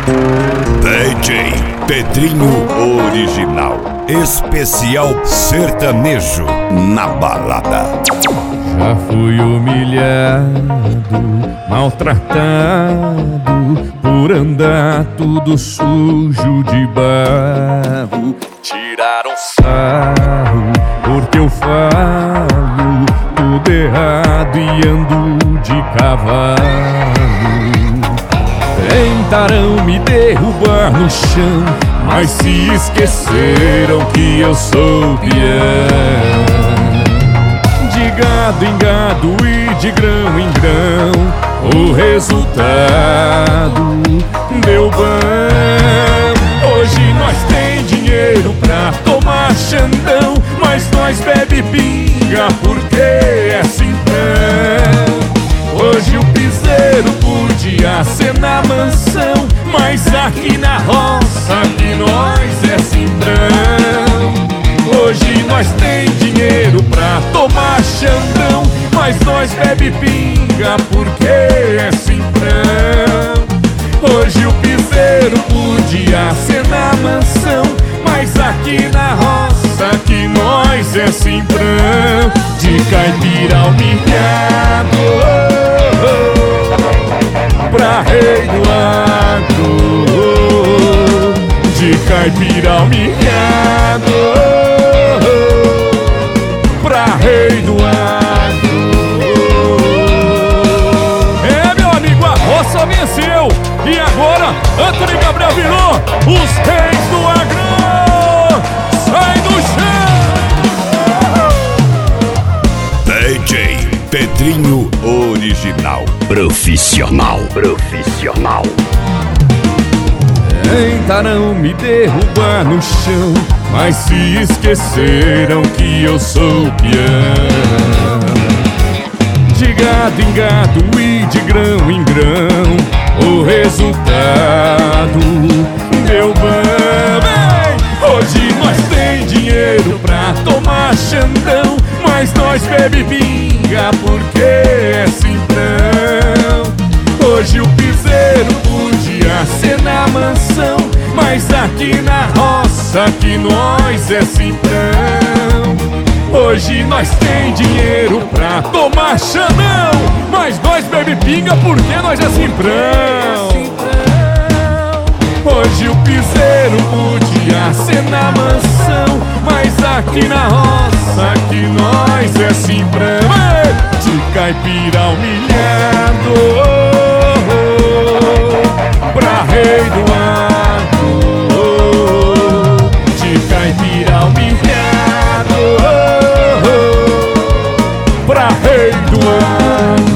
DJ Pedrinho Original, especial sertanejo na balada. Já fui humilhado, maltratado, por andar tudo sujo de barro. Tiraram sarro porque eu falo tudo errado e ando de cavalo. Tentaram me derrubar no chão, mas se esqueceram que eu sou peão. De gado em gado e de grão em grão, o resultado deu bom. Hoje nós tem dinheiro pra tomar Xandão, mas nós bebe pinga porque é simplão. Hoje o piseiro podia ser na mansão, mas aqui na roça que nós é simplão. Hoje nós tem dinheiro pra tomar Xandão, mas nós bebe pinga porque é simplão. Hoje o piseiro podia ser na mansão, mas aqui na roça que nós é simplão. De caipira humilhado, pra rei do agro. De caipira humilhado, pra rei do agro. É, meu amigo, a roça venceu e agora Antônio Gabriel virou os reis do agro. Sai do chão! DJ Pedrinho Original, profissional. Tentaram me derrubar no chão, mas se esqueceram que eu sou peão. De gado em gado e de grão em grão, o resultado deu bom. Hoje nós tem dinheiro pra tomar Xandão, mas nós bebe pinga porque é simplão. Hoje o piseiro podia ser na mansão, mas aqui na roça que nós é simplão. Hoje nós tem dinheiro pra tomar Xandão, mas nós bebe pinga porque nós é simplão. Hoje o piseiro podia ser na mansão, mas aqui na roça que nós é simplão. De caipira humilhado, pra rei do agro. De caipira humilhado, pra rei do agro.